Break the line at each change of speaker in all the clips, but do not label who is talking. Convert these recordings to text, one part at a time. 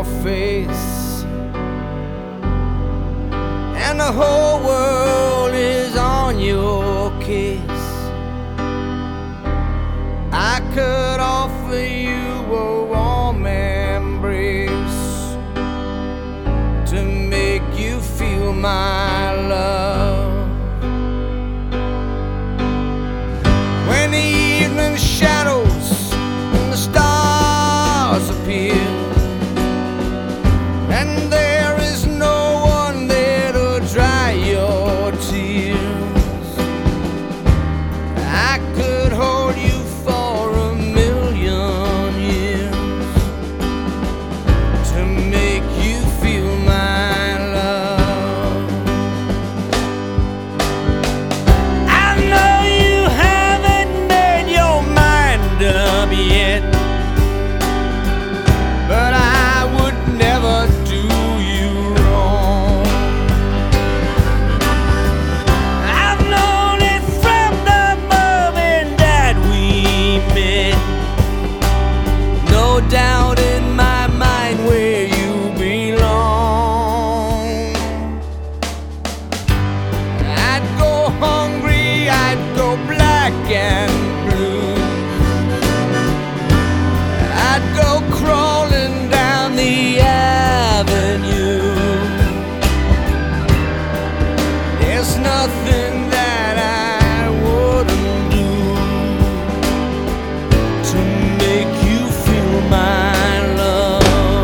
face, and the whole world is on your case. I could offer you a warm embrace to make you feel my love. When the evening shadows and the stars appear, and there is no one there to dry your tears, I could hold you for a million years to make you feel my love. I know you haven't made your mind up yet, but I would never do you wrong. I've known it from the moment that we met. No doubt in my mind where you belong. I'd go hungry, I'd go black and blue, I'd go crawling down the avenue. There's nothing that I wouldn't do to make you feel my love.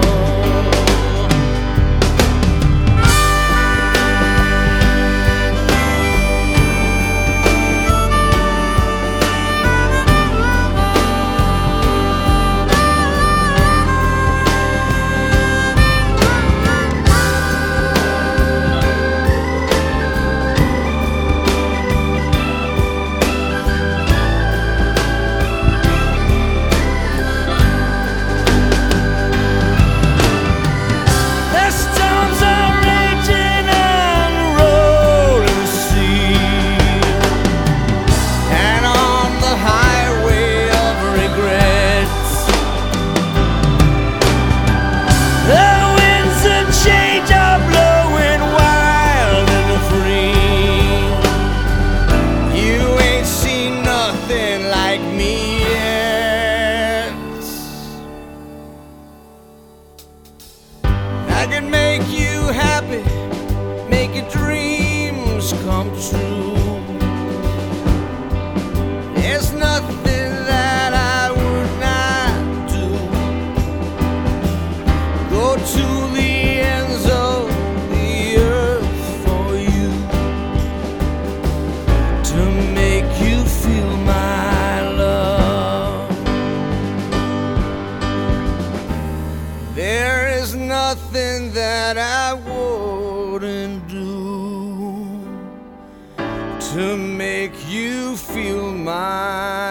The storms are raging on the rolling sea, and on the highway of regrets, the winds of change are blowing wild and free. You ain't seen nothing like me yet. I can make you happy, make your dreams come true. There's nothing that I would not do. Go to the ends of the earth for you to make you feel my love. There is nothing that I wouldn't do to make you feel my